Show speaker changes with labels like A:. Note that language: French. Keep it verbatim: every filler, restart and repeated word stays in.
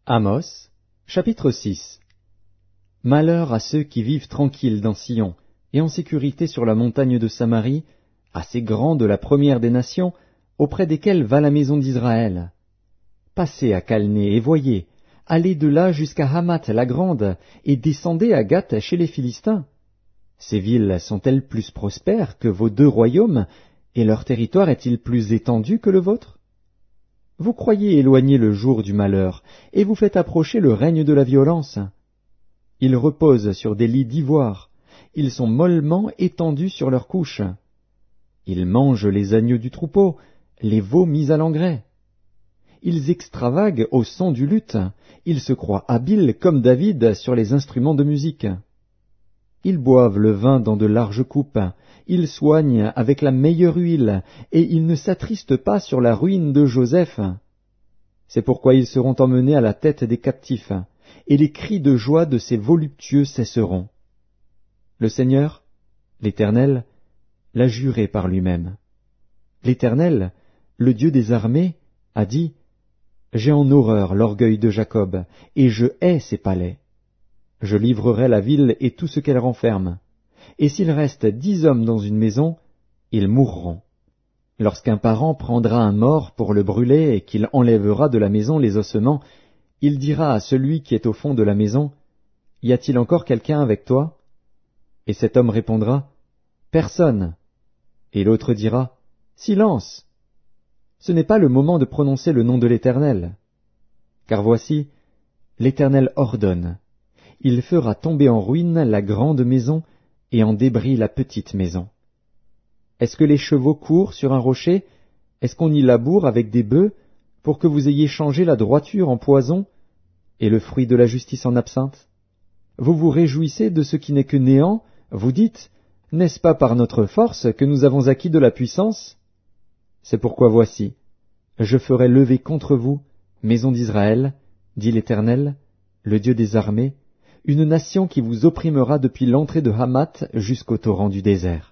A: Amos, chapitre six. Malheur à ceux qui vivent tranquilles dans Sion, et en sécurité sur la montagne de Samarie, assez grande la première des nations, auprès desquelles va la maison d'Israël. Passez à Calné et voyez, allez de là jusqu'à Hamath la grande, et descendez à Gath chez les Philistins. Ces villes sont-elles plus prospères que vos deux royaumes, et leur territoire est-il plus étendu que le vôtre? Vous croyez éloigner le jour du malheur, et vous faites approcher le règne de la violence. Ils reposent sur des lits d'ivoire, ils sont mollement étendus sur leurs couches. Ils mangent les agneaux du troupeau, les veaux mis à l'engrais. Ils extravaguent au son du luth, ils se croient habiles comme David sur les instruments de musique. Ils boivent le vin dans de larges coupes, ils soignent avec la meilleure huile, et ils ne s'attristent pas sur la ruine de Joseph. C'est pourquoi ils seront emmenés à la tête des captifs, et les cris de joie de ces voluptueux cesseront. Le Seigneur, l'Éternel, l'a juré par lui-même. L'Éternel, le Dieu des armées, a dit, « J'ai en horreur l'orgueil de Jacob, et je hais ses palais. Je livrerai la ville et tout ce qu'elle renferme. Et s'il reste dix hommes dans une maison, ils mourront. Lorsqu'un parent prendra un mort pour le brûler et qu'il enlèvera de la maison les ossements, il dira à celui qui est au fond de la maison, « Y a-t-il encore quelqu'un avec toi ?» Et cet homme répondra, « Personne. » Et l'autre dira, « Silence. » Ce n'est pas le moment de prononcer le nom de l'Éternel. Car voici, l'Éternel ordonne. Il fera tomber en ruine la grande maison et en débris la petite maison. Est-ce que les chevaux courent sur un rocher? Est-ce qu'on y laboure avec des bœufs pour que vous ayez changé la droiture en poison et le fruit de la justice en absinthe? Vous vous réjouissez de ce qui n'est que néant, vous dites, n'est-ce pas par notre force que nous avons acquis de la puissance? C'est pourquoi voici, je ferai lever contre vous, maison d'Israël, dit l'Éternel, le Dieu des armées, une nation qui vous opprimera depuis l'entrée de Hamath jusqu'au torrent du désert.